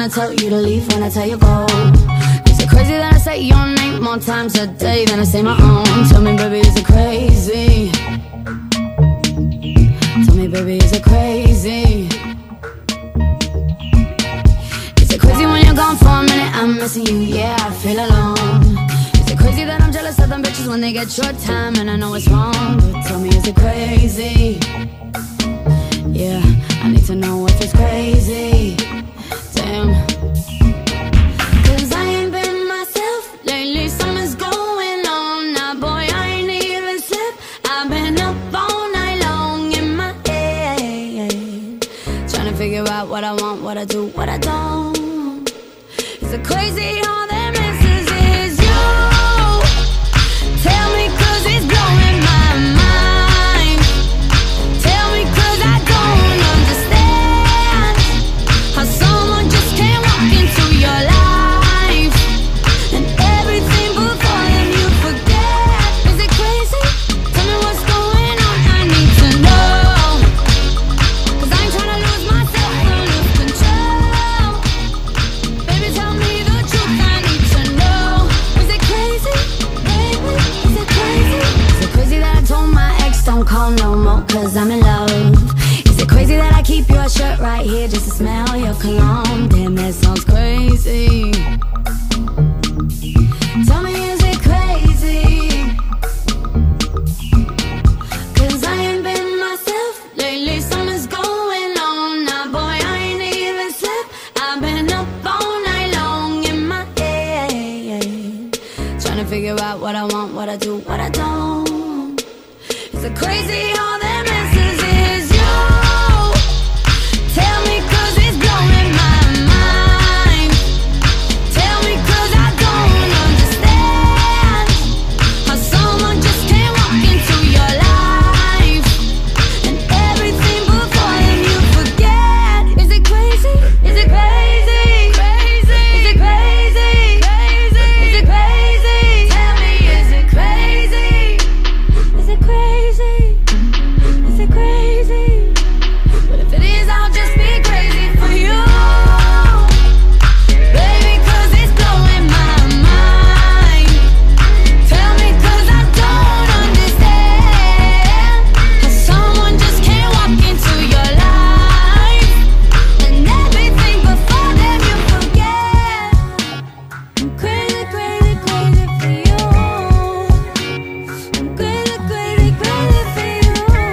wanna tell you to leave when I tell you go. Is it crazy that I say your name more times a day than I say my own? Tell me, baby, is it crazy? Tell me, baby, is it crazy? Is it crazy when you're gone for a minute? I'm missing you, yeah, I feel alone. Is it crazy that I'm jealous of them bitches when they get your time and I know it's wrong? But tell me, is it crazy? Yeah, I need to know if it's crazy. Damn. Cause I ain't been myself lately, something's going on. Now boy, I ain't even slept. I've been up all night long in my head, trying to figure out what I want, what I do, what I don't. Is it crazy all that messes is you? Tell me cause it's blowing my mind. Tell me cause I don't understand how someone just can't walk into your life and everything before them you forget. Is it crazy? Tell me what's going on, I need to know. Cause I ain't trying to lose myself or lose control. Baby, tell me the truth, I need to know. Is it crazy? Baby, is it crazy? Is it crazy that I told my ex don't call no more cause I'm in love? Is it crazy that I keep your shirt right here just to smell your cologne? Damn, that sounds crazy. Tell me, is it crazy? Cause I ain't been myself lately, something's going on. Now boy, I ain't even slept. I've been up all night long in my head, trying to figure out what I want, what I do, what I don't. Is it crazy all that messes is you? Tell me cause it's blowing my mind. Tell me cause I don't understand how someone just can't walk into your life and everything before them you forget. Is it crazy? Is it crazy? Crazy? Is it crazy? Crazy? Is it crazy? Tell me, is it crazy? Is it crazy? Is it crazy? But if it is, I'll just be crazy for you, baby, cause it's blowing my mind. Tell me cause I don't understand how someone just can't walk into your life and everything before them you forget. I'm crazy, crazy, crazy for you. I'm crazy, crazy, crazy for you.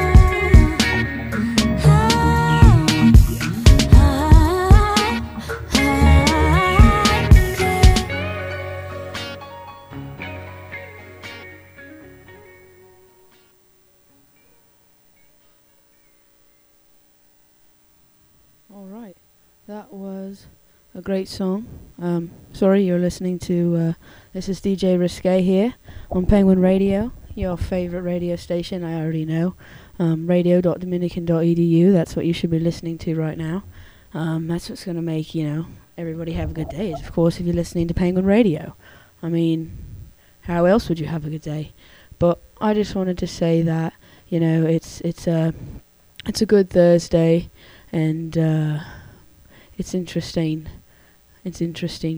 All right, that was a great song. Sorry, you're listening to, this is DJ Risque here on Penguin Radio, your favorite radio station, I already know. Radio.dominican.edu, that's what you should be listening to right now. That's what's going to make, everybody have a good day, is of course if you're listening to Penguin Radio. I mean, how else would you have a good day? But I just wanted to say that, it's a good Thursday, and it's interesting. It's interesting,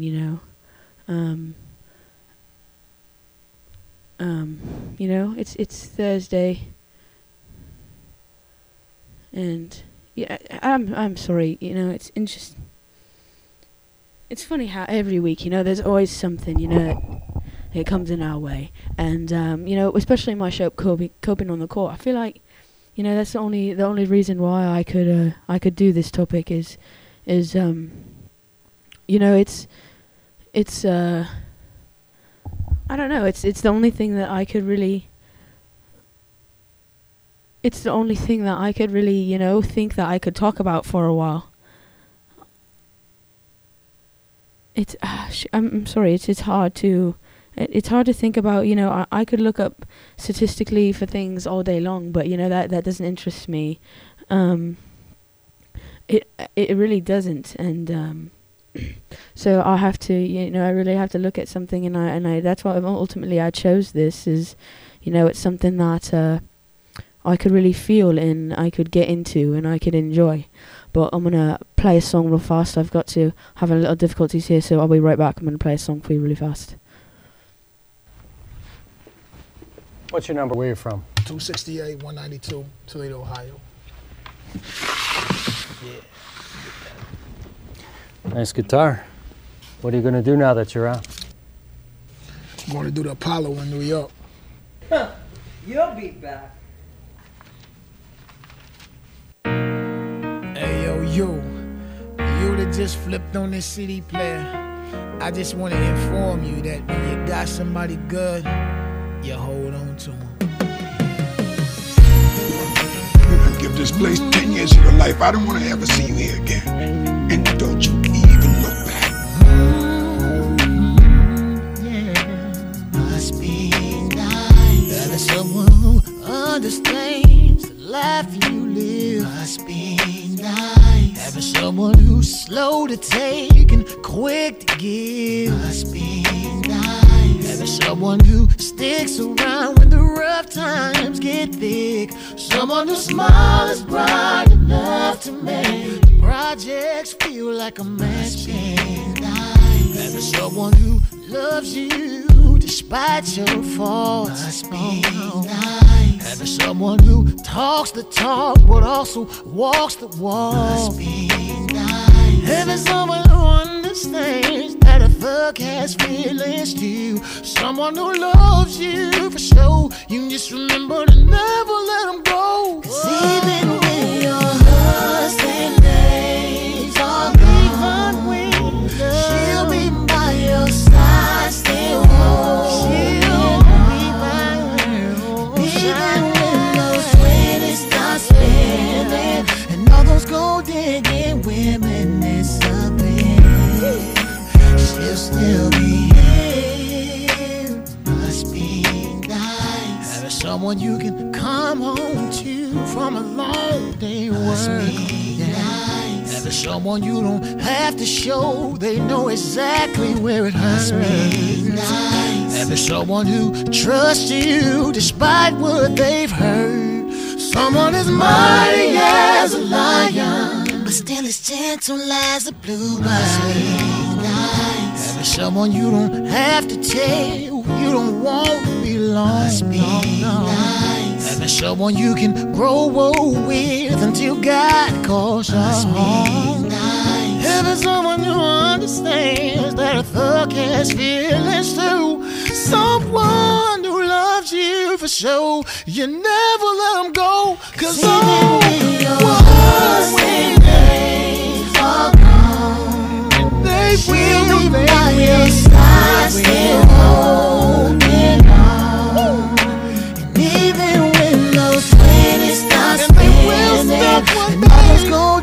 it's Thursday, and yeah, I'm sorry, it's interesting. It's funny how every week, there's always something, that comes in our way, and especially my show, Coping on the Court. I feel like, that's the only reason why I could do this topic is it's I don't know, it's the only thing that I could really think that I could talk about for a while. I'm sorry, it's hard to think about, I could look up statistically for things all day long, but that doesn't interest me. It really doesn't, and so I have to, I really have to look at something, and I that's why ultimately I chose this, is, it's something that I could really feel and I could get into and I could enjoy. But I'm gonna play a song real fast. I've got to have a little difficulties here, so I'll be right back. I'm gonna play a song for you really fast. What's your number? Where are you from? 268, 192, Toledo, Ohio. Nice guitar. What are you going to do now that you're out? I'm going to do the Apollo in New York. You'll be back. Hey, yo, you that just flipped on this CD player, I just want to inform you that when you got somebody good, you hold on to them. Give this place 10 years of your life. I don't want to ever see you here again. And don't you even look back. Must be nice. Having someone who understands the life you live. Must be nice. Having someone who's slow to take and quick to give. Must be nice. Having someone who sticks around when the rough times get thick. Someone whose smile is bright enough to make the projects feel like a match game. Having someone who loves you despite your faults. Must be nice. Having someone who talks the talk but also walks the walk. Must be nice. Having someone who understands that a thug has feelings too. Someone who loves you for sure. You just remember to never let them go. 'Cause even when your husband days are gone, she'll be by your side still hold. She'll be by your side. Even when those 20s start spinning and all those gold digging women disappear, she'll still be here. Must be nice. Having someone you can come home to from a long day work. Must be nice. Having someone you don't have to show, they know exactly where it hurts. Must be nice. Having someone who trusts you despite what they've heard. Someone as mighty as a lion, but still as gentle as a blue bird. Must be nice. Having someone you don't have to tell, you don't want to be alone. Must be nice. Having someone you can grow old with until God calls you home. Nice. Having someone who understands that a thug has feelings too. Someone who loves you for sure. You never let them go. 'Cause even when your days are gone, they will be by your side still holding on. And even when those 20s start spinning and all those gold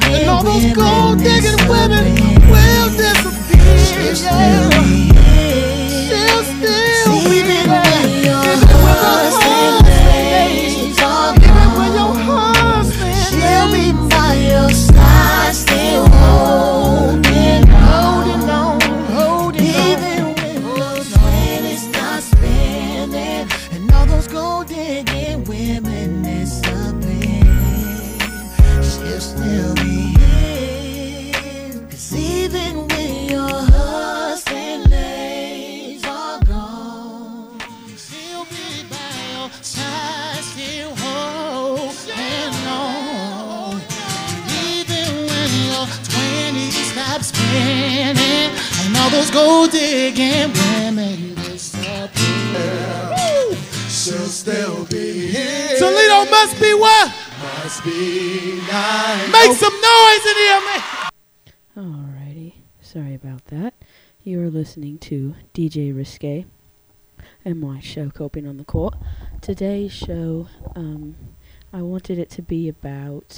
digging women will disappear, she'll still be here. She'll still be there. Even when your husband are gone, even when your husband, she'll be by your side still holding on, holding even when those 20s start spinning and all those gold digging women disappear, she'll still be here. 'Cause even when your husband days are gone, she'll be by your side still holding on. Even when your 20s stop spinning and all those gold digging women disappear, she'll still be here. Toledo must be what? Must be nice. Make some noise in here, man. Alrighty, sorry about that. You are listening to DJ Risque and my show Coping on the Court. Today's show, I wanted it to be about,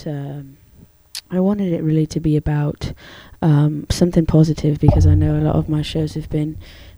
I wanted it really to be about something positive, because I know a lot of my shows have been,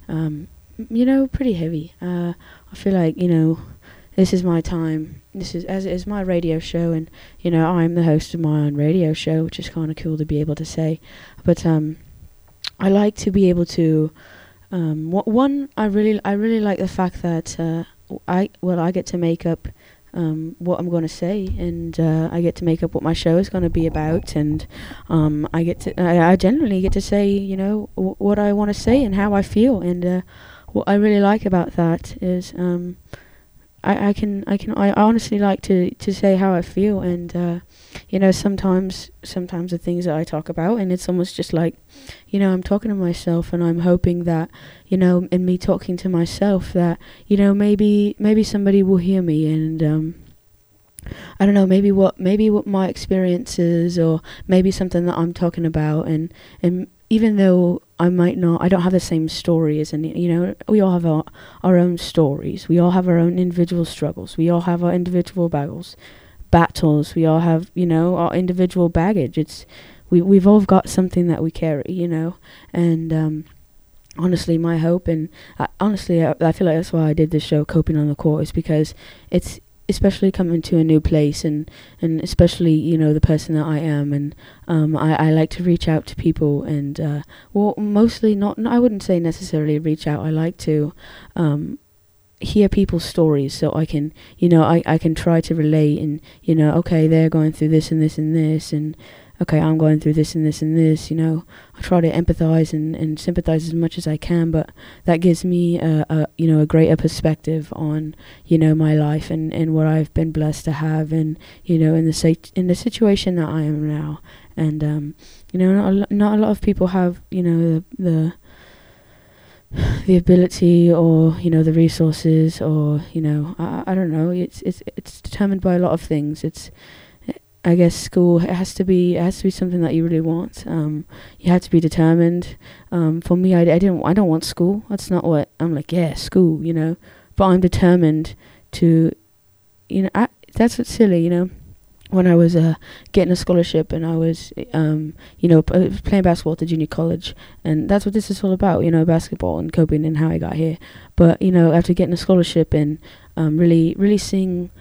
pretty heavy. I feel like, this is my time. This is, as it is, my radio show, and I'm the host of my own radio show, which is kind of cool to be able to say. But I like to be able to. I really like the fact that I get to make up what I'm going to say, and I get to make up what my show is going to be about, and I generally get to say, what I want to say and how I feel, and what I really like about that is I honestly like to say how I feel, and sometimes the things that I talk about, and it's almost just like, I'm talking to myself, and I'm hoping that, in me talking to myself, that, maybe somebody will hear me, and I don't know, maybe what my experience is, or maybe something that I'm talking about, and even though I don't have the same story as any, we all have our own stories. We all have our own individual struggles. We all have our individual battles. We all have, our individual baggage. We've all got something that we carry, and honestly, my hope, and I feel like that's why I did this show, Coping on the Court, is because it's, especially coming to a new place, and especially, the person that I am, and I like to reach out to people, and mostly not, I wouldn't say necessarily reach out. I like to hear people's stories, so I can, I can try to relate, and, okay, they're going through this and this and this, and okay, I'm going through this and this and this, I try to empathize and sympathize as much as I can, but that gives me a greater perspective on, my life, and what I've been blessed to have, and, in the situation that I am now, and, not a lot of people have, the ability, or, the resources, or, I don't know, it's determined by a lot of things. I guess school, it has to be something that you really want. You have to be determined. For me, I don't want school. That's not what I'm like. Yeah, school, But I'm determined to, that's what's silly, When I was getting a scholarship, and I was, playing basketball at the junior college, and that's what this is all about, basketball and coping and how I got here. But after getting a scholarship, and really seeing,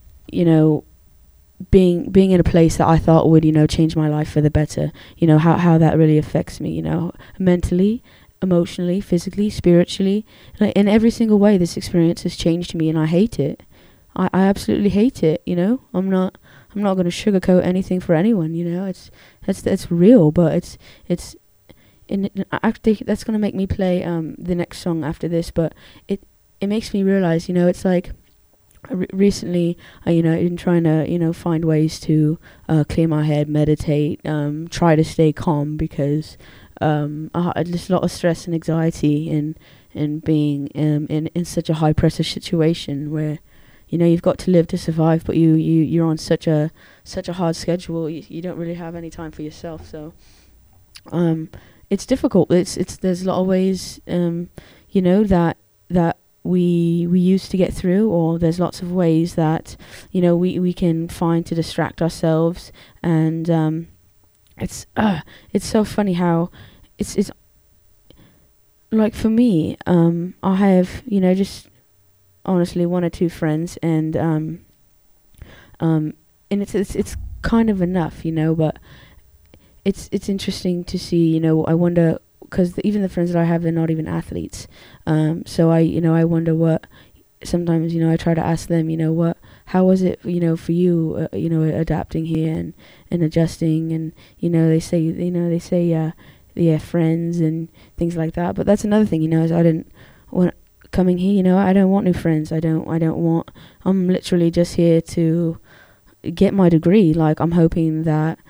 being in a place that I thought would, change my life for the better, how that really affects me, mentally, emotionally, physically, spiritually, like in every single way. This experience has changed me, and I hate it. I absolutely hate it. I'm not going to sugarcoat anything for anyone. That's real, but it's actually, that's going to make me play the next song after this, but it makes me realize, it's like, recently, in trying to, find ways to clear my head, meditate, try to stay calm, because there's a lot of stress and anxiety in being in such a high pressure situation where, you've got to live to survive, but you're on such a hard schedule. You don't really have any time for yourself. So it's difficult. There's a lot of ways that we use to get through, or there's lots of ways that we can find to distract ourselves, and it's so funny how it's like, for me, I have just honestly one or two friends, and it's kind of enough, but it's interesting to see, I wonder, because even the friends that I have, they're not even athletes. So I wonder what, sometimes, I try to ask them, how was it, for you, adapting here and adjusting, and, they say, yeah, friends and things like that. But that's another thing, is I didn't want coming here, I don't want new friends. I'm literally just here to get my degree. Like, I'm hoping that,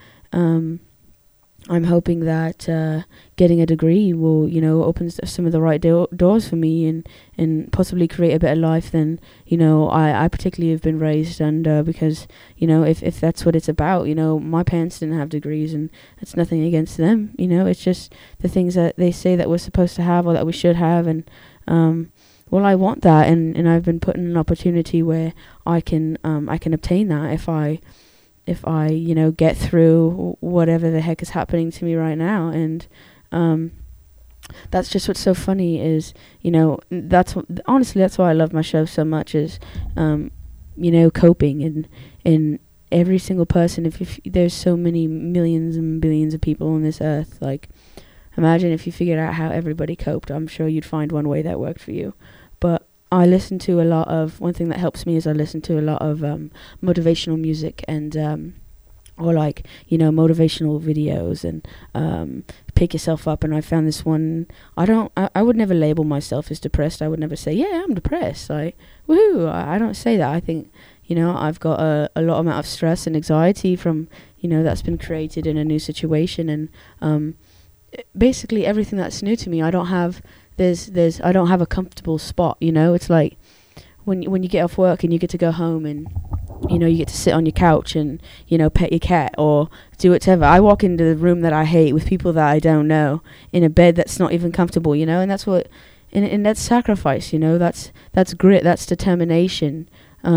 getting a degree will, opens some of the right doors for me, and possibly create a better life than, I particularly have been raised under, because, if that's what it's about, my parents didn't have degrees, and it's nothing against them, it's just the things that they say that we're supposed to have, or that we should have, and, well, I want that, and I've been put in an opportunity where I can obtain that if I get through whatever the heck is happening to me right now. And that's just what's so funny is, honestly, that's why I love my show so much, is, coping, and every single person, if there's so many millions and billions of people on this earth, like, imagine if you figured out how everybody coped. I'm sure you'd find one way that worked for you. But I listen to a lot of, one thing that helps me is I listen to a lot of motivational music and or like, you know, motivational videos and pick yourself up. And I found this one, I would never label myself as depressed. I would never say, yeah, I'm depressed, like, woohoo. I don't say that. I think, you know, I've got a lot amount of stress and anxiety from, you know, that's been created in a new situation. And basically everything that's new to me, I don't have, I don't have a comfortable spot, you know. It's like when you get off work and you get to go home and, you know, you get to sit on your couch and, you know, pet your cat or do whatever. I walk into the room that I hate with people that I don't know in a bed that's not even comfortable, you know, and that's what, and that's sacrifice, you know, that's grit, that's determination.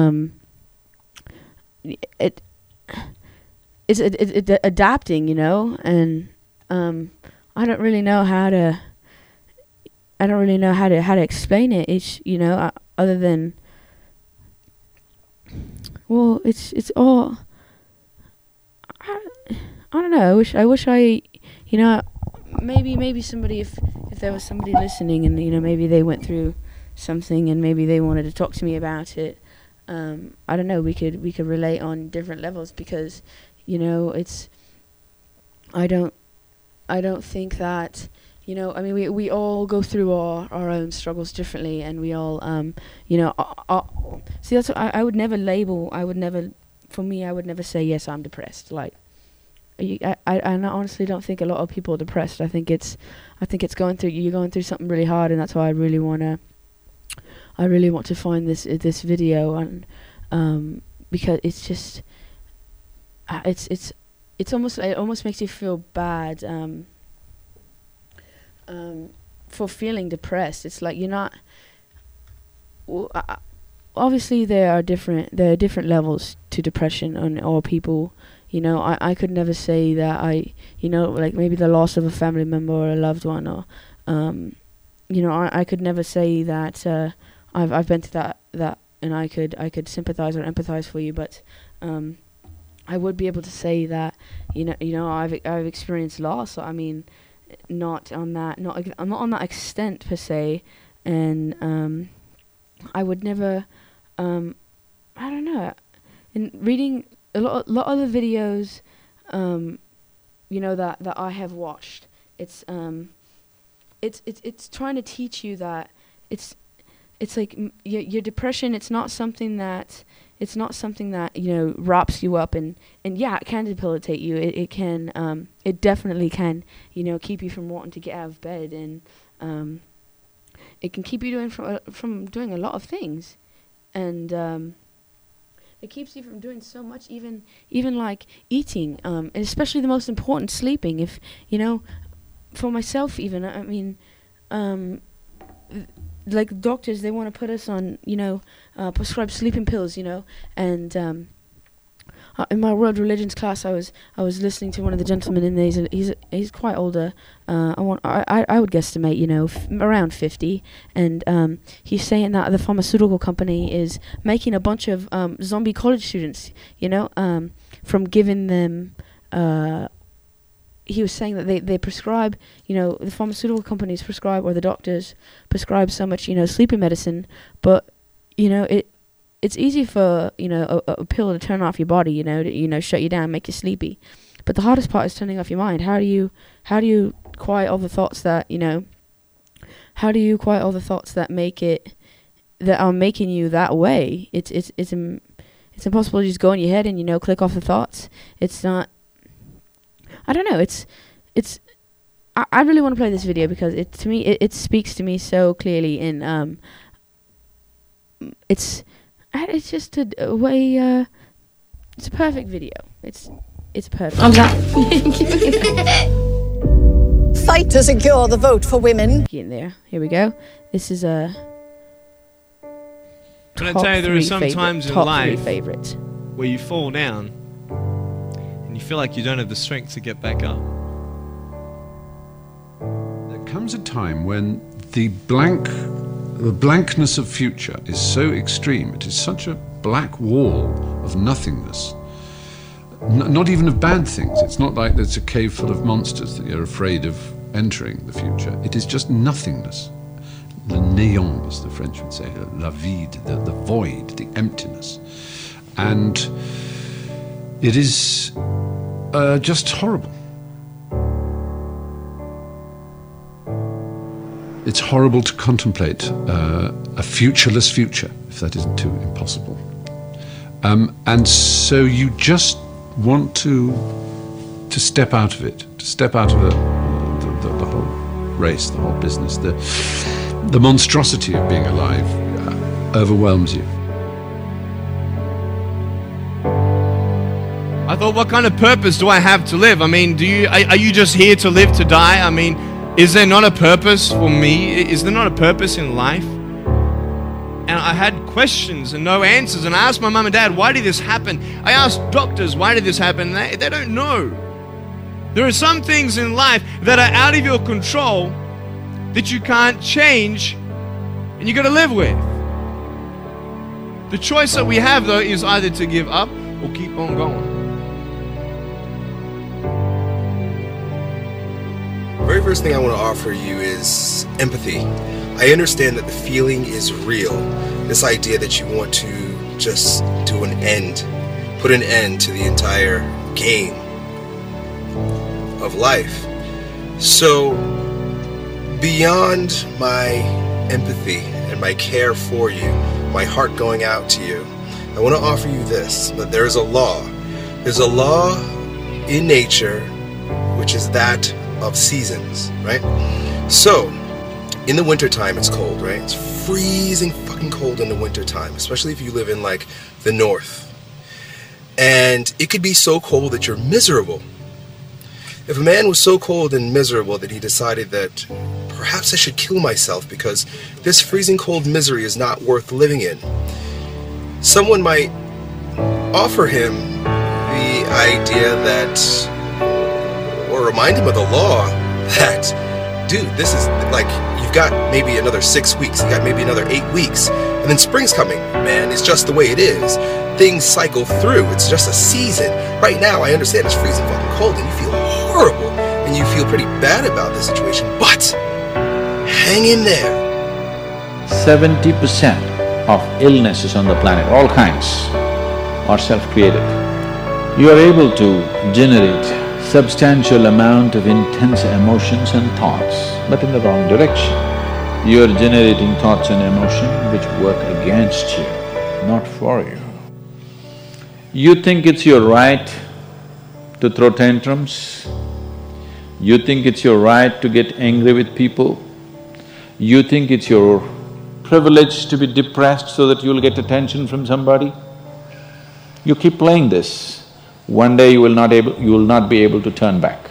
It's adapting, you know, and I don't really know how to explain it. It's, you know, other than, well, it's all, I don't know. I wish I, you know, maybe somebody, if there was somebody listening and, you know, maybe they went through something and maybe they wanted to talk to me about it. I don't know. We could relate on different levels because, you know, it's, I don't think that, you know, I mean, we all go through our own struggles differently, and we all, you know, see, that's what I would never label, for me, I would never say, yes, I'm depressed. Like, I honestly don't think a lot of people are depressed. I think it's you're going through something really hard, and that's why I really want to find this video, and because it's just, it almost makes you feel bad, for feeling depressed. It's like you're not. Obviously, there are different levels to depression or people. You know, I could never say that you know, like maybe the loss of a family member or a loved one, or you know, I could never say that I've been through that, and I could sympathize or empathize for you, but I would be able to say that you know I've experienced loss. I mean, not on that extent per se, and I would never, I don't know. In reading a lot of the videos, you know, that I have watched, it's trying to teach you that it's like your depression. It's not something that you know wraps you up and yeah, it can debilitate you. It can it definitely can, you know, keep you from wanting to get out of bed, and it can keep you from doing a lot of things, and it keeps you from doing so much, even like eating, and especially the most important, sleeping. If you know, for myself even, I mean, like doctors, they want to put us on, you know, prescribe sleeping pills, you know, and in my world religions class, I was listening to one of the gentlemen in there. He's quite older. I would guesstimate, you know, around 50, and he's saying that the pharmaceutical company is making a bunch of zombie college students, you know, from giving them. He was saying that they prescribe, you know, the pharmaceutical companies prescribe, or the doctors prescribe so much, you know, sleeping medicine, but you know it's easy for, you know, a pill to turn off your body, you know, to, shut you down, make you sleepy. But the hardest part is turning off your mind. How do you quiet all the thoughts that, you know, how do you quiet all the thoughts that are making you that way? It's impossible to just go in your head and, you know, click off the thoughts. It's not, I don't know, I really want to play this video because it speaks to me so clearly, and it's just a way, it's a perfect video. It's perfect. Fight to secure the vote for women. Get in there. Here we go. This is a. Can I tell you, there are some times in life favorite where you fall down and you feel like you don't have the strength to get back up. There comes a time when the blankness of future is so extreme, it is such a black wall of nothingness, not even of bad things. It's not like there's a cave full of monsters that you're afraid of entering the future. It is just nothingness. le néant, as the French would say, la vide, the void, the emptiness. And it is just horrible. It's horrible to contemplate a futureless future, if that isn't too impossible. And so you just want to step out of it, to step out of the whole race, the whole business. The monstrosity of being alive overwhelms you. I thought, what kind of purpose do I have to live? I mean, are you just here to live to die? I mean, is there not a purpose for me? Is there not a purpose in life? And I had questions and no answers. And I asked my mum and dad, why did this happen? I asked doctors, why did this happen? They don't know. There are some things in life that are out of your control that you can't change and you got to live with. The choice that we have, though, is either to give up or keep on going. The very first thing I want to offer you is empathy. I understand that the feeling is real. This idea that you want to just do an end, put an end to the entire game of life. So, beyond my empathy and my care for you, my heart going out to you, I want to offer you this, that there is a law. There's a law in nature, which is that of seasons, right? So, in the wintertime, it's cold, right? It's freezing fucking cold in the wintertime, especially if you live in, like, the north. And it could be so cold that you're miserable. If a man was so cold and miserable that he decided that perhaps I should kill myself because this freezing cold misery is not worth living in, someone might offer him the idea that, or remind him of the law that, dude, this is like, you've got maybe another 6 weeks, you got maybe another 8 weeks, and then spring's coming, man. It's just the way it is. Things cycle through. It's just a season. Right now, I understand it's freezing fucking cold and you feel horrible and you feel pretty bad about the situation, but hang in there. 70% of illnesses on the planet, all kinds, are self-created. You are able to generate substantial amount of intense emotions and thoughts, but in the wrong direction. You are generating thoughts and emotion which work against you, not for you. You think it's your right to throw tantrums, you think it's your right to get angry with people, you think it's your privilege to be depressed so that you'll get attention from somebody. You keep playing this, one day you will not be able to turn back.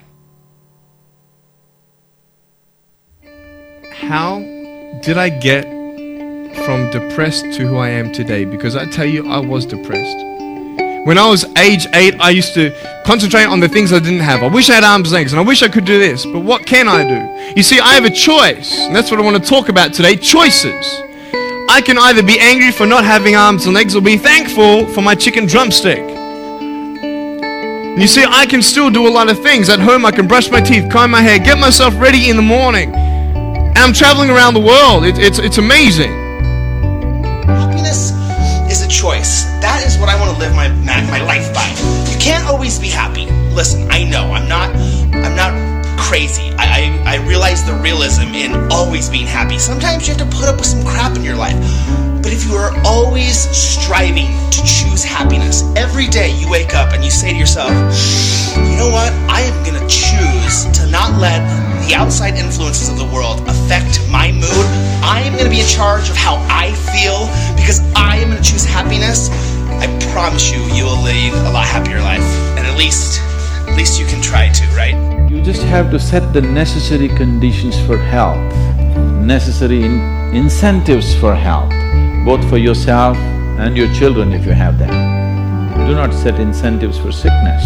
How did I get from depressed to who I am today? Because I tell you, I was depressed. When I was age 8, I used to concentrate on the things I didn't have. I wish I had arms and legs, and I wish I could do this, but what can I do? You see, I have a choice, and that's what I want to talk about today, choices. I can either be angry for not having arms and legs or be thankful for my chicken drumstick. And you see, I can still do a lot of things. At home, I can brush my teeth, comb my hair, get myself ready in the morning. And I'm traveling around the world. It's amazing. Happiness is a choice. That is what I want to live my life by. You can't always be happy. Listen, I know, I'm not crazy. I realize the realism in always being happy. Sometimes you have to put up with some crap in your life. But if you are always striving to choose happiness, every day you wake up and you say to yourself, you know what, I am going to choose to not let the outside influences of the world affect my mood. I am going to be in charge of how I feel because I am going to choose happiness. I promise you, you will lead a lot happier life. And at least you can try to, right? You just have to set the necessary conditions for health, necessary incentives for health, both for yourself and your children if you have them. Do not set incentives for sickness.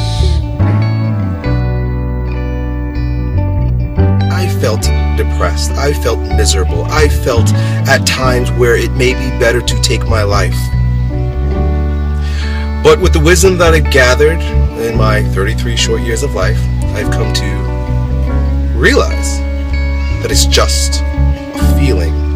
I felt depressed, I felt miserable, I felt at times where it may be better to take my life. But with the wisdom that I've gathered in my 33 short years of life, I've come to realize that it's just a feeling.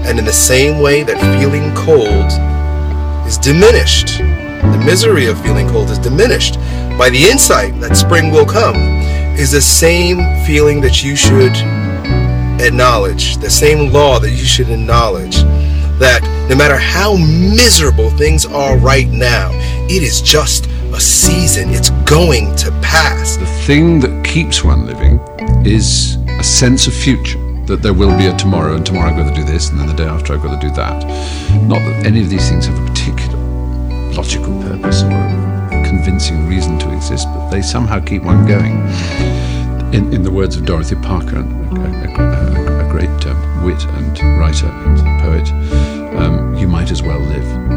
And in the same way that feeling cold is diminished, the misery of feeling cold is diminished by the insight that spring will come, is the same feeling that you should acknowledge, the same law that you should acknowledge, that no matter how miserable things are right now, it is just a season. It's going to pass. The thing that keeps one living is a sense of future, that there will be a tomorrow, and tomorrow I've got to do this, and then the day after I've got to do that. Not that any of these things have a particular logical purpose or a convincing reason to exist, but they somehow keep one going. In the words of Dorothy Parker, a great wit and writer and poet, you might as well live.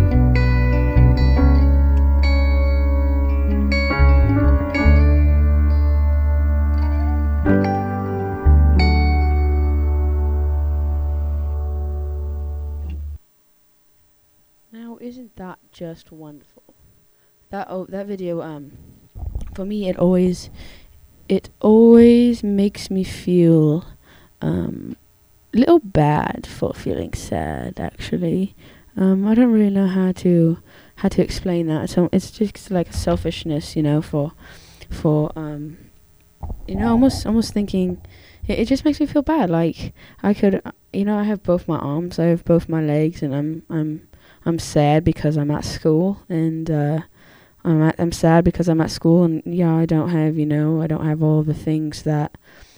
Now, isn't that just wonderful? That video, for me, it always makes me feel a little bad for feeling sad. Actually, I don't really know how to explain that. So it's just like a selfishness, for almost thinking. It just makes me feel bad. Like I could, I have both my arms, I have both my legs, and I'm sad because I'm at school, and I'm sad because I'm at school, and I don't have all the things that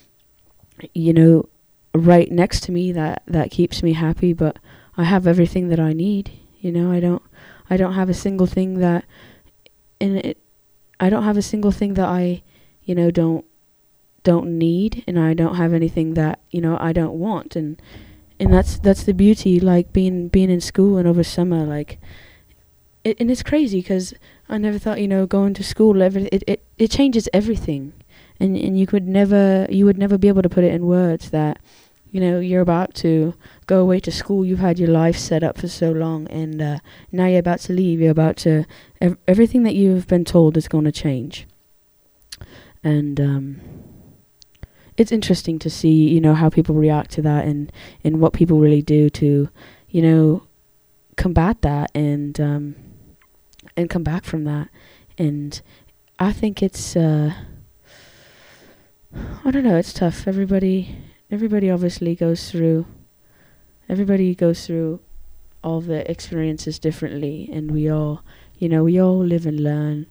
right next to me that keeps me happy, but I have everything that I need. I don't have a single thing that I don't have a single thing that I don't need, and I don't have anything that I don't want, and that's the beauty, like being in school and over summer, like and it's crazy because I never thought going to school it changes everything, and you would never be able to put it in words that you're about to go away to school. You've had your life set up for so long, and now you're about to leave. You're about to everything that you've been told is going to change, and it's interesting to see, how people react to that, and what people really do to, combat that and come back from that. And I think it's, I don't know, it's tough. Everybody obviously goes through all the experiences differently, and we all live and learn.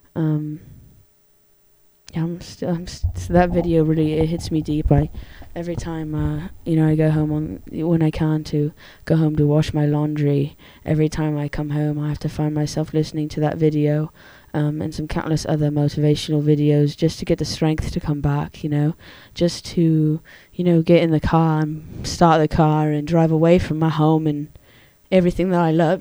That video really, it hits me deep. Every time I go home when I can to go home to wash my laundry, every time I come home I have to find myself listening to that video, and some countless other motivational videos, just to get the strength to come back, just to get in the car and start the car and drive away from my home and everything that I love,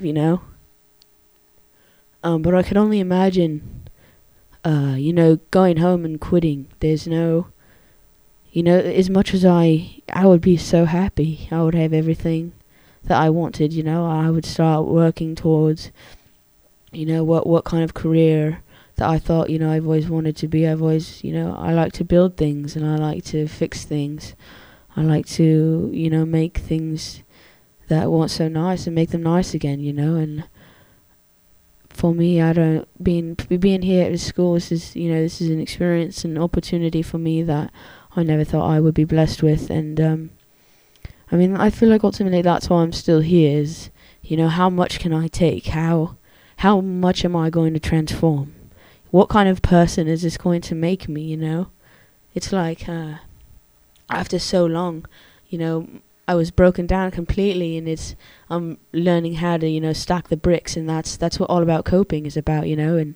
but I can only imagine going home and quitting. There's no, as much as I would be so happy, I would have everything that I wanted, I would start working towards, what kind of career that I thought, I've always wanted to be. I've always, I like to build things, and I like to fix things. I like to, make things that weren't so nice and make them nice again, and for me, being here at the school, this is an experience, an opportunity for me that I never thought I would be blessed with. And I feel like ultimately that's why I'm still here. Is how much can I take? How much am I going to transform? What kind of person is this going to make me? It's like after so long, I was broken down completely, and I'm learning how to stack the bricks, and that's what all about coping is about, and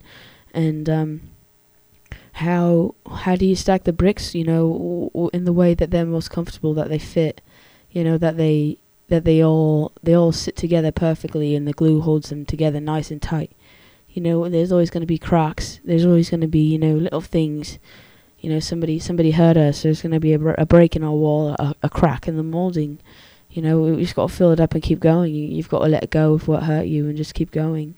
how do you stack the bricks, in the way that they're most comfortable, that they fit, that they all sit together perfectly, and the glue holds them together nice and tight. There's always going to be cracks. There's always going to be little things. Somebody hurt us. There's going to be a break in our wall, a crack in the molding. We just got to fill it up and keep going. You've got to let go of what hurt you and just keep going.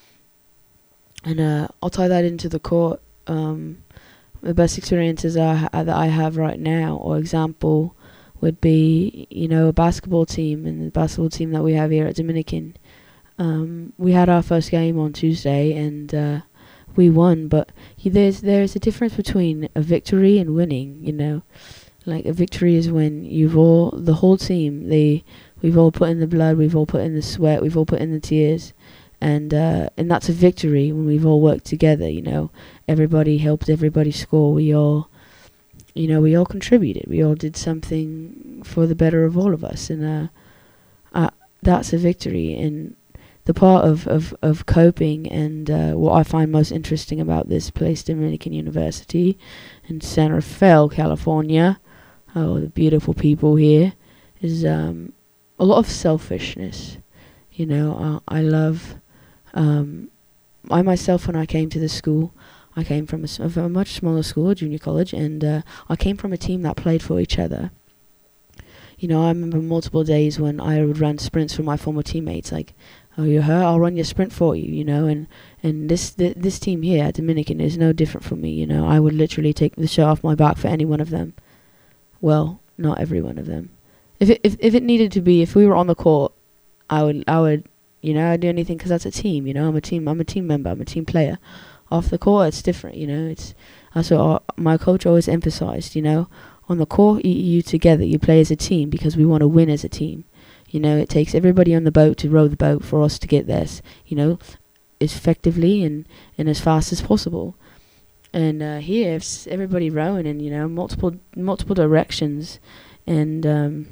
And I'll tie that into the court. The best experiences that I have right now, or example, would be, you know, a basketball team, and the basketball team that we have here at Dominican. We had our first game on Tuesday, and we won. But there's a difference between a victory and winning. You know, like a victory is when the whole team, we've all put in the blood, we've all put in the sweat, we've all put in the tears, and that's a victory when we've all worked together. You know, everybody helped everybody score. We all contributed. We all did something for the better of all of us, and that's a victory. And the part of coping and what I find most interesting about this place, Dominican University in San Rafael, California, the beautiful people here, is a lot of selfishness. You know, I love, I myself, when I came to this school, I came from a much smaller school, a junior college, and I came from a team that played for each other. You know, I remember multiple days when I would run sprints for my former teammates, like, oh, you're hurt, I'll run your sprint for you, you know, and this team here at Dominican is no different from me, you know. I would literally take the shirt off my back for any one of them. Well, not every one of them. If it needed to be, if we were on the court, I would, you know, I'd do anything, because that's a team, you know. I'm a team member, I'm a team player. Off the court, it's different, you know. That's what my coach always emphasized, you know. On the court, you together, you play as a team, because we want to win as a team. You know, it takes everybody on the boat to row the boat for us to get there, you know, as effectively and as fast as possible. And here, it's everybody rowing in, you know, multiple directions, and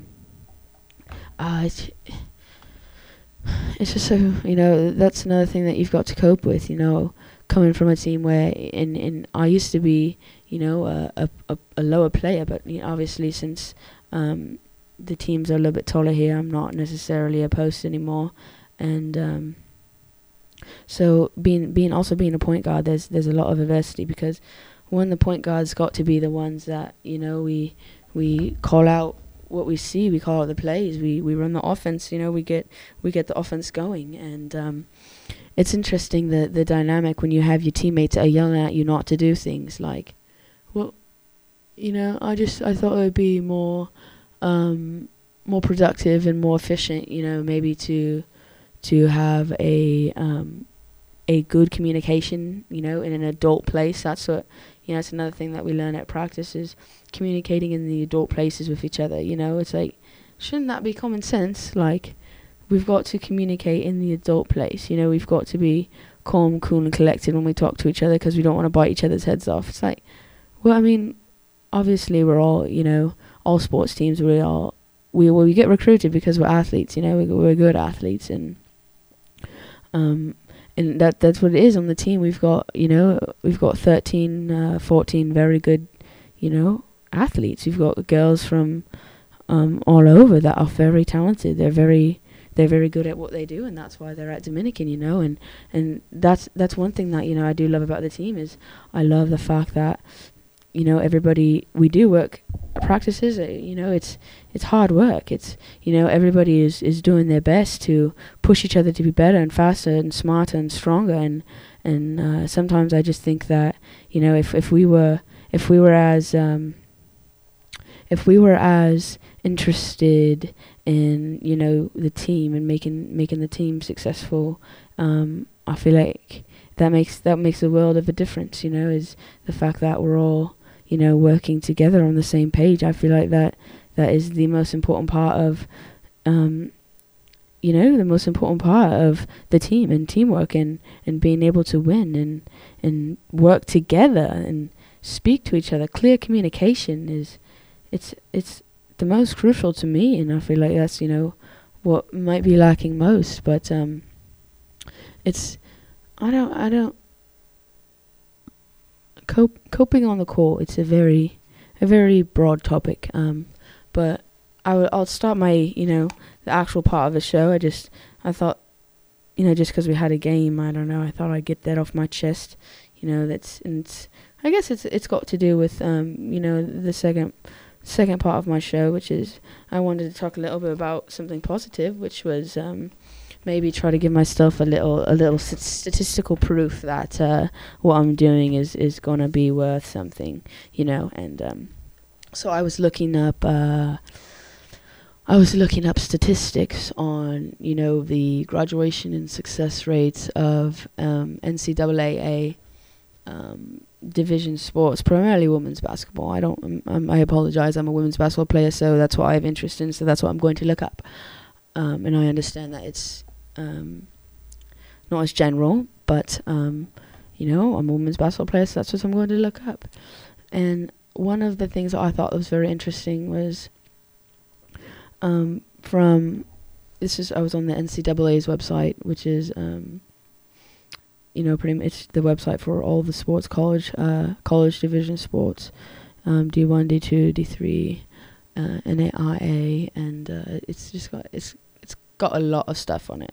it's just so, you know, that's another thing that you've got to cope with, you know, coming from a team where in I used to be, you know, a lower player, but you know, obviously since the teams are a little bit taller here, I'm not necessarily a post anymore, and so being a point guard, there's a lot of adversity, because the point guards got to be the ones that, you know, we call out what we see, we call out the plays, we run the offense, you know, we get the offense going, and it's interesting the dynamic when you have your teammates that are yelling at you not to do things, like, well, you know, I thought it would be more productive and more efficient, you know, maybe to have a good communication, you know, in an adult place. That's what, you know, it's another thing that we learn at practice, is communicating in the adult places with each other. You know, it's like, shouldn't that be common sense? Like, we've got to communicate in the adult place. You know, we've got to be calm, cool, and collected when we talk to each other, because we don't want to bite each other's heads off. It's like, well, I mean, obviously we're all, you know, all sports teams, we get recruited because we're athletes. You know, we're good athletes, and that's what it is on the team. We've got 13, 14 very good, you know, athletes. We've got girls from all over that are very talented. They're very good at what they do, and that's why they're at Dominican, you know. And that's one thing that, you know, I do love about the team, is I love the fact that, you know, we do work practices, you know, it's hard work. It's, you know, everybody is doing their best to push each other to be better and faster and smarter and stronger, and sometimes I just think that, you know, if we were as interested in, you know, the team and making the team successful, I feel like that makes a world of a difference, you know, is the fact that we're all, you know, working together on the same page. I feel like that is the most important part of, you know, the most important part of the team and teamwork, and being able to win and work together and speak to each other. Clear communication it's the most crucial to me, and I feel like that's, you know, what might be lacking most. But coping on the court, it's a very broad topic, but I'll start my, you know, the actual part of the show. I thought, you know, just because we had a game, I don't know, I thought I'd get that off my chest, you know. I guess it's got to do with you know, the second part of my show, which is I wanted to talk a little bit about something positive, which was maybe try to give myself a little statistical proof that what I'm doing is gonna be worth something, you know. And so I was looking up I was looking up statistics on, you know, the graduation and success rates of NCAA division sports, primarily women's basketball. I apologize. I'm a women's basketball player, so that's what I have interest in. So that's what I'm going to look up. And I understand that it's not as general, but you know, I'm a women's basketball player, so that's what I'm going to look up. And one of the things that I thought was very interesting was I was on the NCAA's website, which is you know, pretty much the website for all the sports, college division sports, D1, D2, D3, NAIA, and it's got a lot of stuff on it,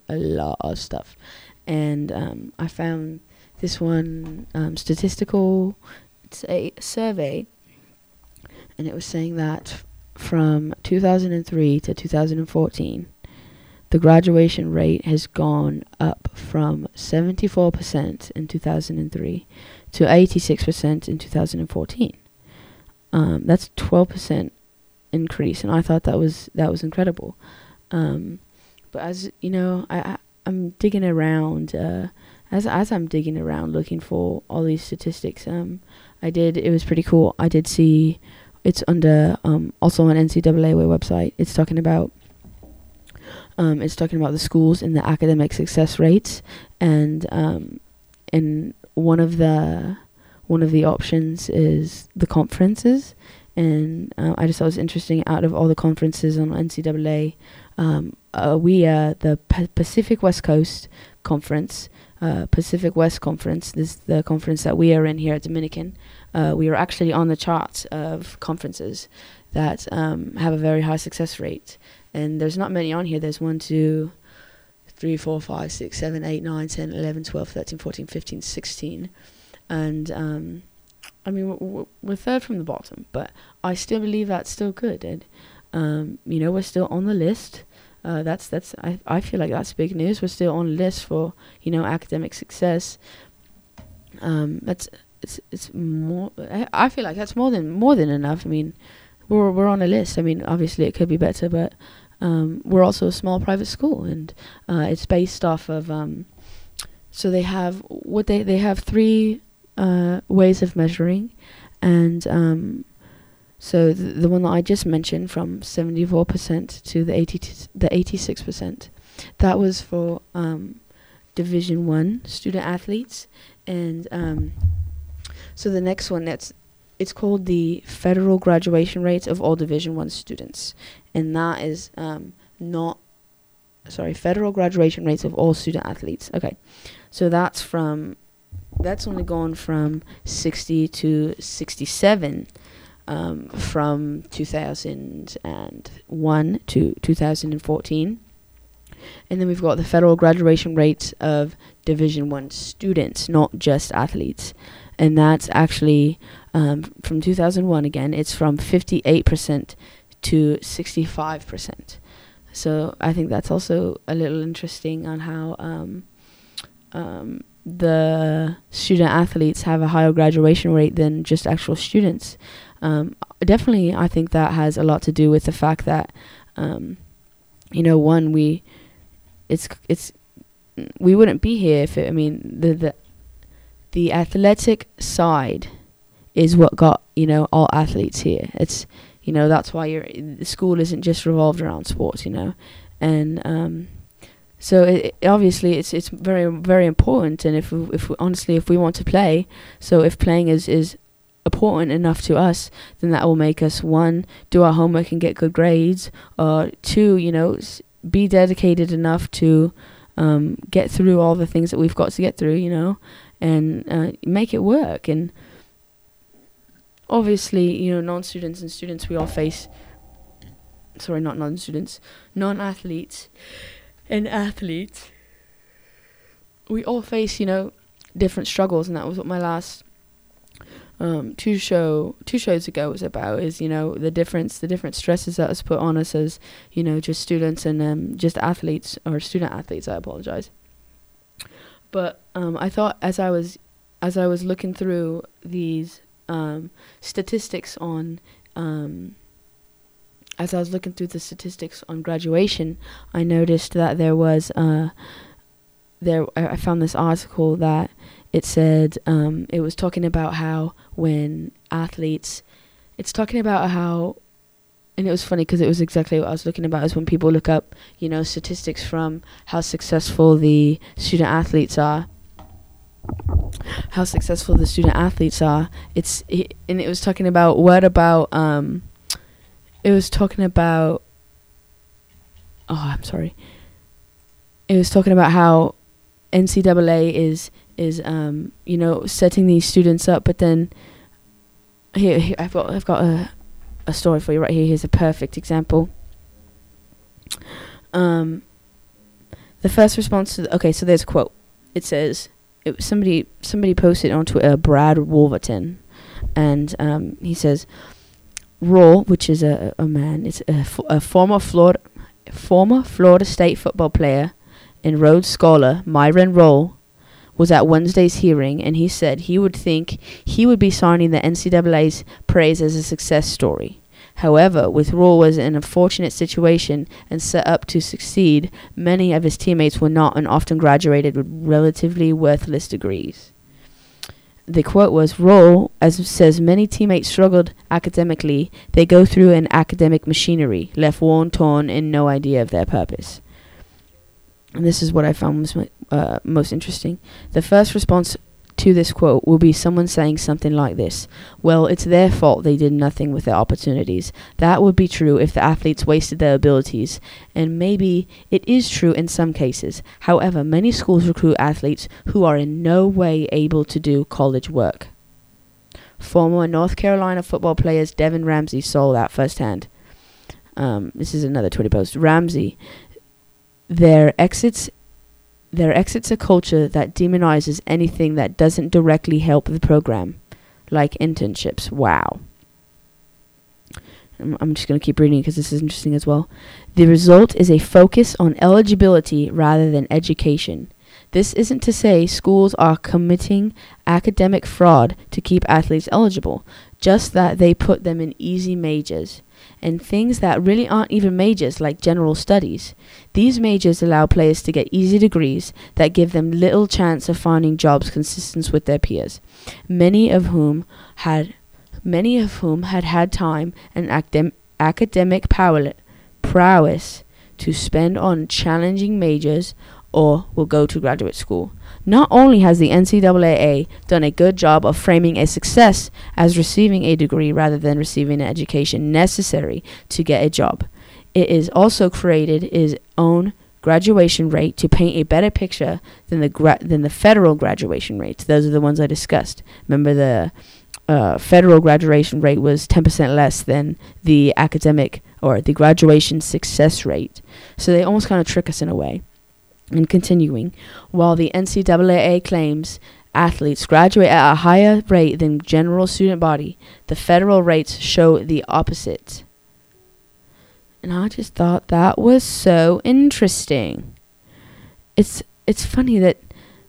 and I found this one statistical. It's a survey, and it was saying that from 2003 to 2014, the graduation rate has gone up from 74% in 2003 to 86% in 2014. That's 12% increase, and I thought that was incredible. But as you know, I'm digging around. As I'm digging around looking for all these statistics, it was pretty cool. I did see it's under also on NCAA website. It's talking about the schools and the academic success rates, and one of the options is the conferences, and I just thought it was interesting. Out of all the conferences on NCAA, we are the Pacific West Coast Conference. Pacific West Conference. This is the conference that we are in here at Dominican. We are actually on the charts of conferences that have a very high success rate. And there's not many on here. There's 1, 2, 3, 4, 5, 6, 7, 8, 9, 10, 11, 12, 13, 14, 15, 16. And I mean, we're third from the bottom, but I still believe that's still good. And you know, we're still on the list. I feel like that's big news. We're still on the list for, you know, academic success. It's more. I feel like that's more than enough. I mean, we're on a list. I mean, obviously it could be better, but we're also a small private school, and it's based off of. So they have they have 3 ways of measuring, and so the one that I just mentioned, from 74% to the 86%, that was for Division 1 student athletes, and so the next one, it's called the federal graduation rates of all Division 1 students, and that is federal graduation rates of all student athletes. Okay, so that's only gone from 60 to 67. From 2001 to 2014, and then we've got the federal graduation rates of Division 1 students, not just athletes, and that's actually from 2001 again. It's from 58% to 65%. So I think that's also a little interesting on how the student athletes have a higher graduation rate than just actual students. Definitely, I think that has a lot to do with the fact that, you know, we wouldn't be here if it, I mean, the athletic side is what got, you know, all athletes here. It's, you know, that's why the school isn't just revolved around sports, you know, and so obviously it's very, very important. And if we want to play, so if playing is important enough to us, then that will make us, 1, do our homework and get good grades, or 2, you know, be dedicated enough to get through all the things that we've got to get through, you know, and make it work. And obviously, you know, non-students and students, we all face, non-athletes and athletes, we all face, you know, different struggles, and that was what my last two shows ago was about, is, you know, the different stresses that was put on us as, you know, just students and just athletes, or student athletes, I apologize. But I thought as I was looking through these statistics on as I was looking through the statistics on graduation, I noticed that there was I found this article that it said it was talking about how when athletes, it's talking about how, and it was funny because it was exactly what I was looking about, is when people look up, statistics from how successful the student athletes are. And it was talking about it was talking about it was talking about how NCAA is setting these students up, but then here I've got a story for you right here. Here's a perfect example. The first response to so there's a quote. It says, somebody posted on Twitter, Brad Wolverton, and he says, Raw, which is a man, it's a former Florida State football player and Rhodes Scholar, Myron Roll, was at Wednesday's hearing, and he said he would think he would be signing the NCAA's praise as a success story. However, with Roll was in a fortunate situation and set up to succeed, many of his teammates were not and often graduated with relatively worthless degrees. The quote was, Roll, as says, many teammates struggled academically. They go through an academic machinery, left worn, torn, and no idea of their purpose. And this is what I found was most interesting. The first response to this quote will be someone saying something like this: well, it's their fault they did nothing with their opportunities. That would be true if the athletes wasted their abilities, and maybe it is true in some cases. However, many schools recruit athletes who are in no way able to do college work. Former North Carolina football players Devin Ramsey saw that firsthand. This is another Twitter post. Ramsey, their exits a culture that demonizes anything that doesn't directly help the program, like internships. Wow. I'm just going to keep reading because this is interesting as well. The result is a focus on eligibility rather than education. This isn't to say schools are committing academic fraud to keep athletes eligible, just that they put them in easy majors and things that really aren't even majors, like general studies. These majors allow players to get easy degrees that give them little chance of finding jobs consistent with their peers, many of whom had time and academic prowess to spend on challenging majors or will go to graduate school. Not only has the NCAA done a good job of framing a success as receiving a degree rather than receiving an education necessary to get a job, it is also created its own graduation rate to paint a better picture than the federal graduation rates. Those are the ones I discussed. Remember, the federal graduation rate was 10% less than the academic or the graduation success rate. So they almost kind of trick us in a way. And continuing, while the NCAA claims athletes graduate at a higher rate than general student body, the federal rates show the opposite. And I just thought that was so interesting. It's funny that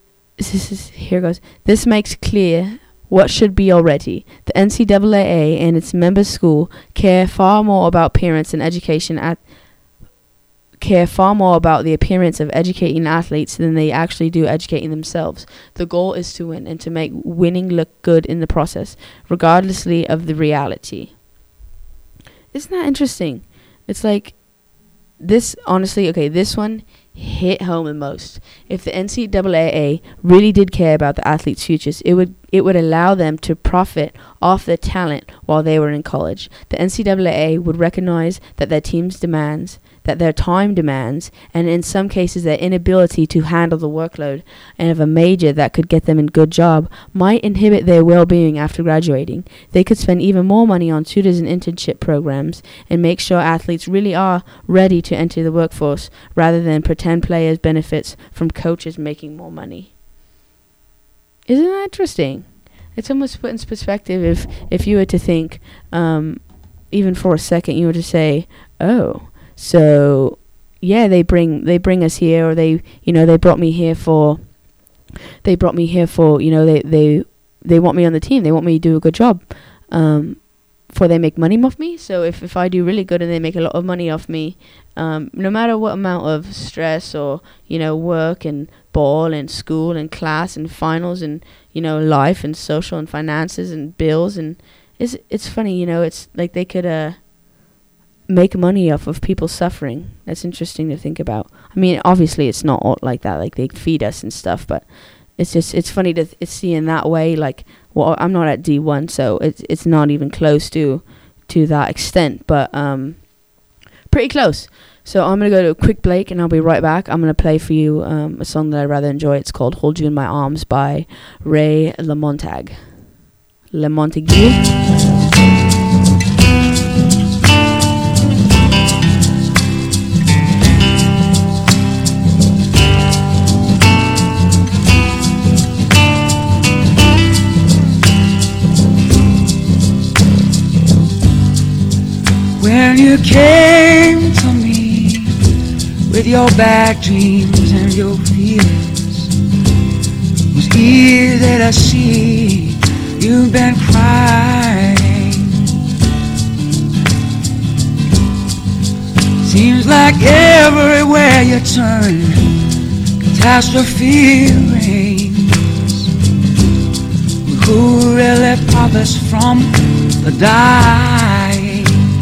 here goes. This makes clear what should be already. The NCAA and its member school care far more about parents and education care far more about the appearance of educating athletes than they actually do educating themselves. The goal is to win and to make winning look good in the process, regardlessly of the reality. Isn't that interesting? It's like this, honestly, this one hit home the most. If the NCAA really did care about the athletes' futures, it would allow them to profit off their talent while they were in college. The NCAA would recognize that their team's demands, that their time demands, and in some cases their inability to handle the workload and of a major that could get them a good job might inhibit their well-being after graduating. They could spend even more money on tutors and internship programs and make sure athletes really are ready to enter the workforce rather than pretend players benefits from coaches making more money. Isn't that interesting? It's almost put in perspective if you were to think, even for a second, you were to say, oh, so yeah, they bring us here, or they brought me here for they want me on the team, they want me to do a good job. before they make money off me. So if I do really good and they make a lot of money off me, no matter what amount of stress or, you know, work and ball and school and class and finals and, you know, life and social and finances and bills, and it's funny, you know, it's like they could make money off of people suffering. That's interesting to think about. I mean, obviously it's not all like that, like they feed us and stuff, but it's funny to see in that way. Like, well, I'm not at D1, so it's not even close to that extent, but pretty close. So I'm gonna go to a quick break and I'll be right back. I'm gonna play for you a song that I rather enjoy. It's called "Hold You in My Arms" by Ray LaMontague. When you came to me with your bad dreams and your fears, it was easy to see you've been crying. Seems like everywhere you turn, catastrophe reigns. Who really profits from the dying?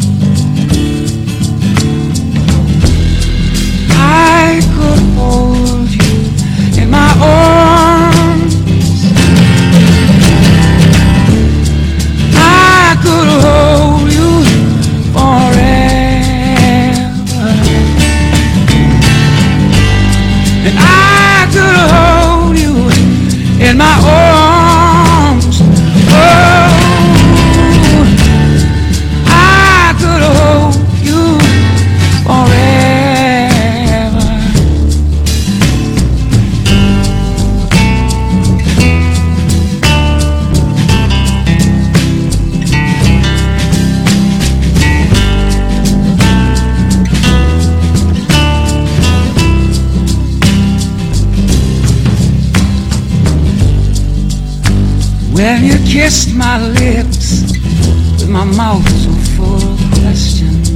I could hold you in my arms. I could hold you forever, and I could hold you in my arms. Oh, I could hold you forever. When you kissed my lips with my mouth so full of questions,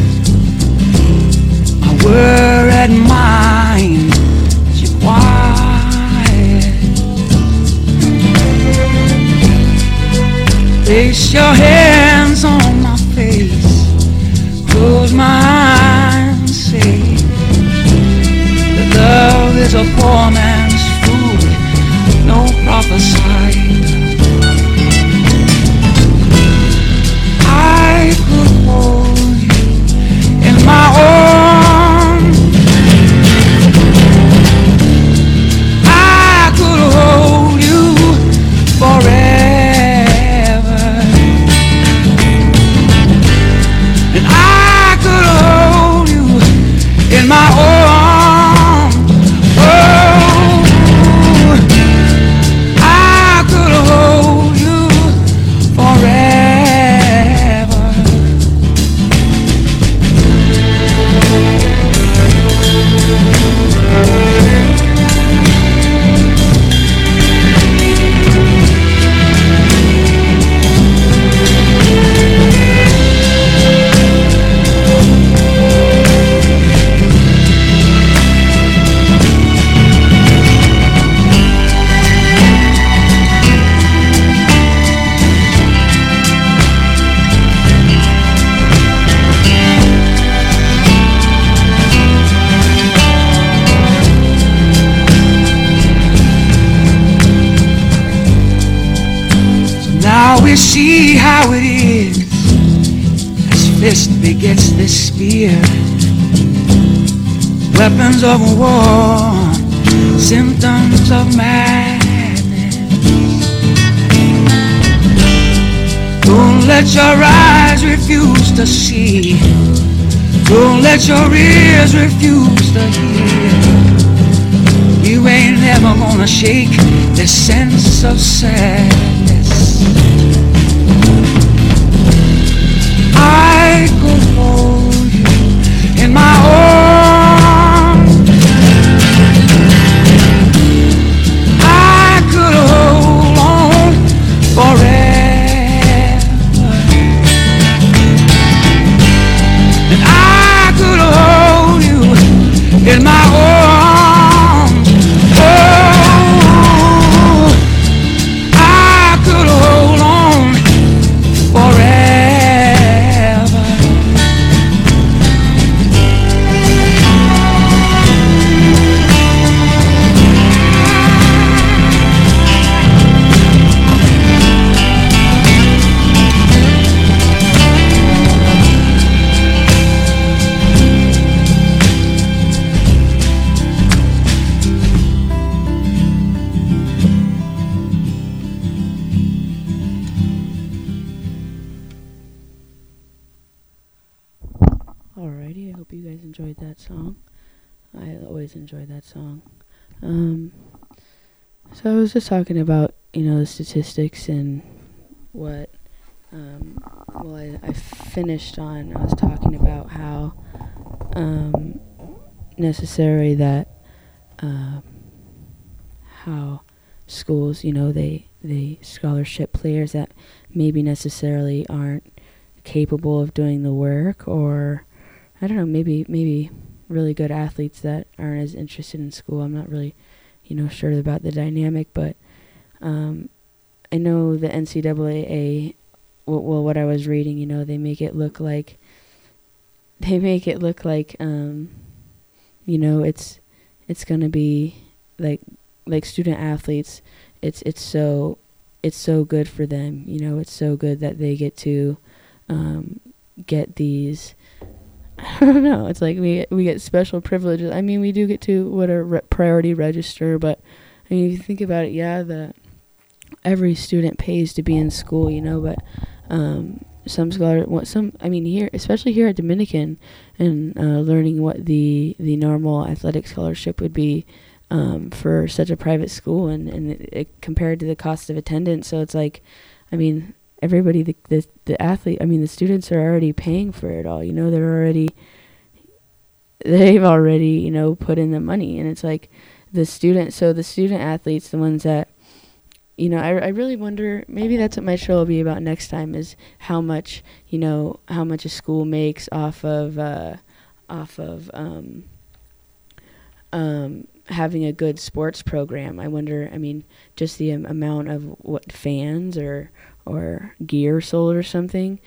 my worried mind was you quiet. Place your hands on my face, close my eyes, say that love is a poor man's food, no prophesy. I could hold you in my arms. I could hold you forever, and I could hold you in my arms. Oh, I could hold you forever. Now we see how it is, this fist begets this spear. Weapons of war, symptoms of madness. Don't let your eyes refuse to see, don't let your ears refuse to hear. You ain't never gonna shake this sense of sadness. I could hold you in my arms. I could hold on forever, enjoyed that song. I always enjoyed that song. So I was just talking about, the statistics and what, I finished on, I was talking about how, necessary that, how schools, they scholarship players that maybe necessarily aren't capable of doing the work, or, I don't know, maybe really good athletes that aren't as interested in school. I'm not really, sure about the dynamic, but I know the NCAA, what I was reading, they make it look like, it's gonna be like student athletes. It's so good for them. It's so good that they get to get these. I don't know. It's like we get special privileges. I mean, we do get to priority register, but I mean, if you think about it, every student pays to be in school, but here, especially here at Dominican, and learning what the normal athletic scholarship would be for such a private school, and it compared to the cost of attendance. So it's like, I mean, everybody, the athlete, the students are already paying for it all. They've already put in the money, and it's like the student athletes, the ones that, I really wonder, maybe that's what my show will be about next time, is how much a school makes off of having a good sports program. I wonder, just the amount of what fans or gear sold or something.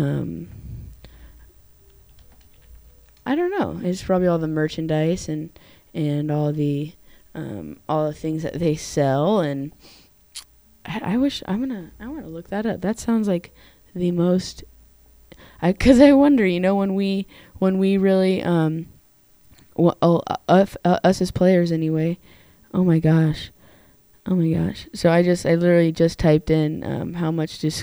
I don't know. It's probably all the merchandise and all the things that they sell, and I want to look that up. That sounds like the most, because I wonder, when we really us as players anyway. Oh my gosh. So I literally just typed in how much do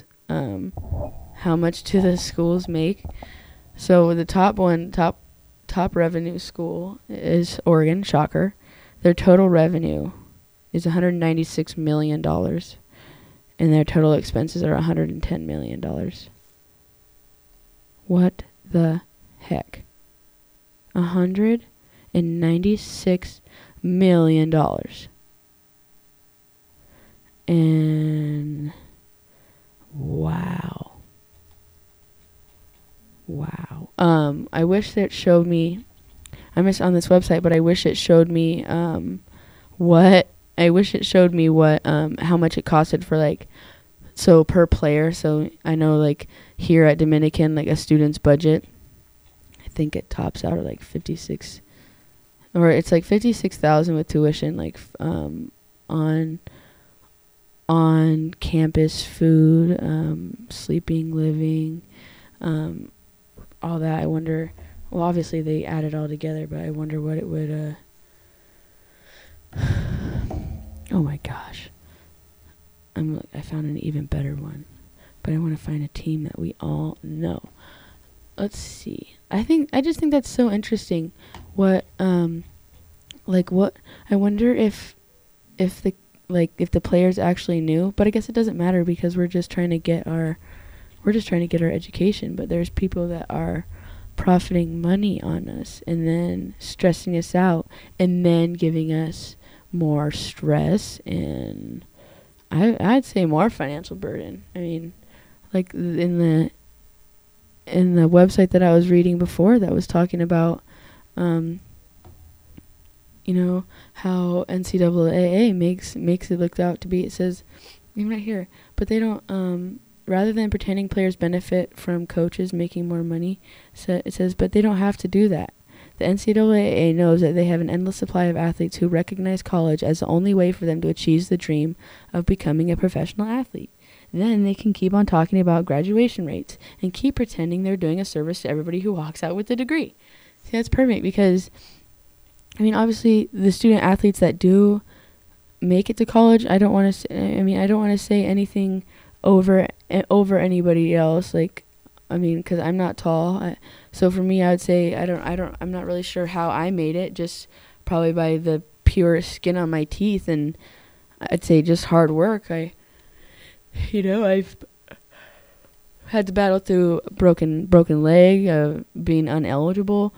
the schools make. So the top revenue school is Oregon, shocker. Their total revenue is $196 million, and their total expenses are $110 million. What the heck? $196 million. And wow. I wish that showed me, I missed on this website, but I wish it showed me how much it costed for so per player. So I know here at Dominican, a student's budget, I think it tops out at 56, or it's $56,000 with tuition, on campus food, sleeping, living, all that. I wonder, well, obviously they add it all together, but I wonder what it would, oh my gosh. I found an even better one, but I want to find a team that we all know. Let's see. I just think that's so interesting. What I wonder if the players actually knew, but I guess it doesn't matter because we're just trying to get our education. But there's people that are profiting money on us and then stressing us out and then giving us more stress and I'd say more financial burden. in the website that I was reading before that was talking about how NCAA makes it looked out to be, it says even right here, but they don't rather than pretending players benefit from coaches making more money, it says, but they don't have to do that. The NCAA knows that they have an endless supply of athletes who recognize college as the only way for them to achieve the dream of becoming a professional athlete. Then they can keep on talking about graduation rates and keep pretending they're doing a service to everybody who walks out with a degree. See, that's perfect because, obviously the student athletes that do make it to college, I don't want to say anything over anybody else. I mean, because I'm not tall. So for me, I would say I'm not really sure how I made it. Just probably by the pure skin on my teeth, and I'd say just hard work. I've had to battle through broken leg, being uneligible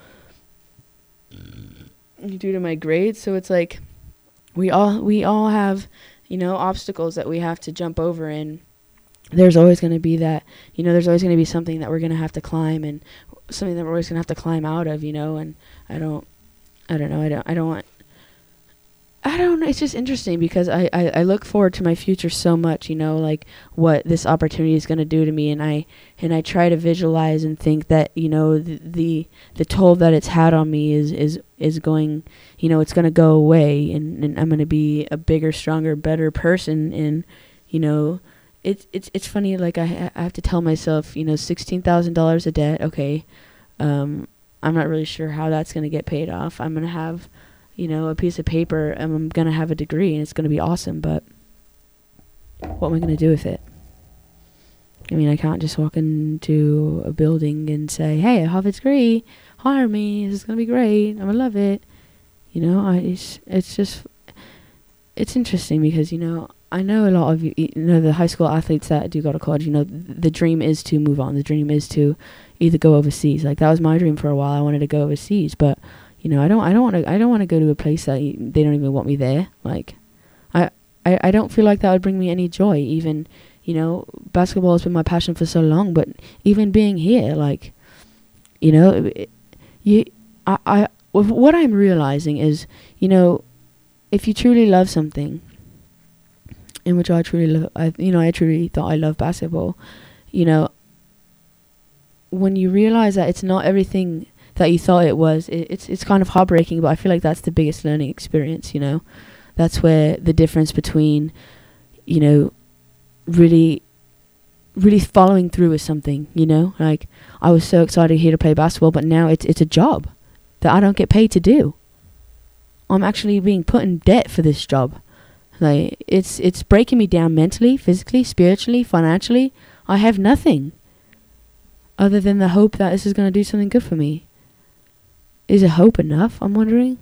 due to my grades. So it's like we all have, obstacles that we have to jump over, and there's always going to be that, there's always going to be something that we're going to have to climb, and something that we're always going to have to climb out of, and I don't know. It's just interesting because I look forward to my future so much, like what this opportunity is going to do to me. And I try to visualize and think that, the toll that it's had on me is going, it's going to go away, and I'm going to be a bigger, stronger, better person. And, it's funny. Like I have to tell myself, $16,000 of debt. Okay. I'm not really sure how that's going to get paid off. I'm going to have, a piece of paper, and I'm going to have a degree, and it's going to be awesome, but what am I going to do with it? I mean, I can't just walk into a building and say, hey, I have a degree, hire me, this is going to be great, I'm going to love it. It's interesting because, I know a lot of the high school athletes that do go to college, the dream is to move on. The dream is to either go overseas. Like, that was my dream for a while. I wanted to go overseas, but I don't want to go to a place that they don't even want me there. Like, I don't feel like that would bring me any joy. Even, basketball has been my passion for so long, but even being here, like, what I'm realizing is, if you truly love something, in which I truly love, I truly thought I love basketball, when you realize that it's not everything that you thought it was, it's kind of heartbreaking, but I feel like that's the biggest learning experience, That's where the difference between, really following through with something, Like, I was so excited here to play basketball, but now it's a job that I don't get paid to do. I'm actually being put in debt for this job. Like, it's breaking me down mentally, physically, spiritually, financially. I have nothing other than the hope that this is going to do something good for me. Is it hope enough? I'm wondering.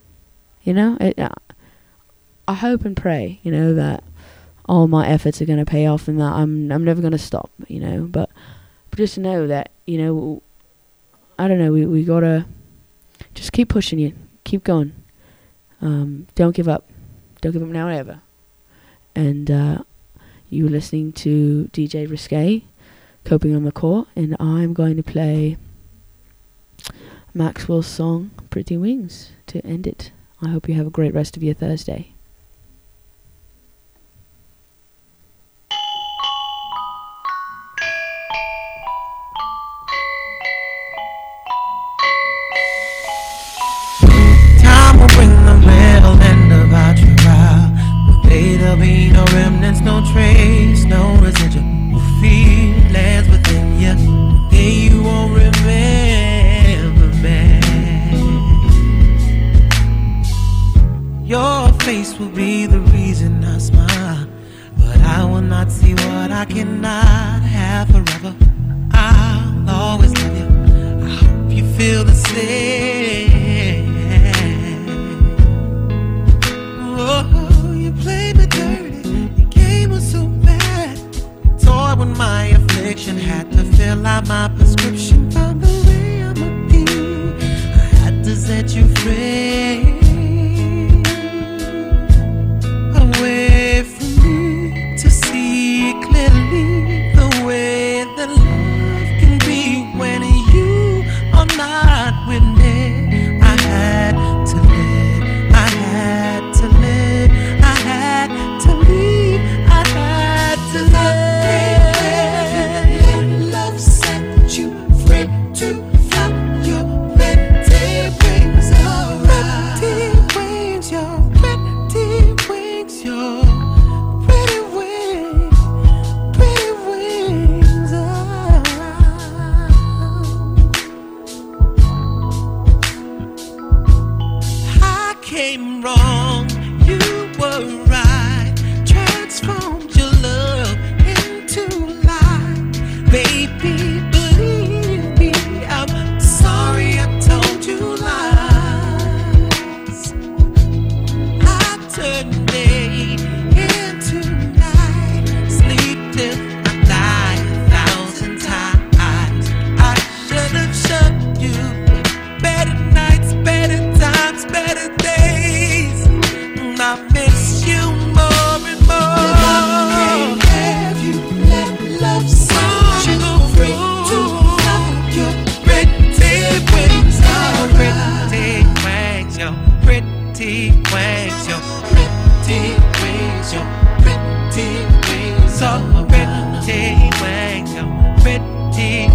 I hope and pray, that all my efforts are going to pay off and that I'm never going to stop, But just know that, I don't know, we got to just keep pushing you. Keep going. Don't give up. Don't give up now or ever. And you were listening to DJ Risque, Coping on the Court, and I'm going to play Maxwell's song, Pretty Wings, to end it. I hope you have a great rest of your Thursday. Time will bring the real end about you out. One day there'll be no remnants, no trace, no residual feelings within you. One day you won't remember me. Your face will be the reason I smile, but I will not see what I cannot have forever. I'll always love you. I hope you feel the same. Oh, you played me dirty. Your game was so bad. You toyed with my affliction, had to fill out my prescription. Found the way I'm a king. I had to set you free. Away from me to see clearly the way that love can be when you are not with me. I had to live, I had to live, I had to leave, I had to live. Love set you free to fly your pretty wings around. pretty wings, your pretty wings, your pretty wings, oh, pretty wings, your pretty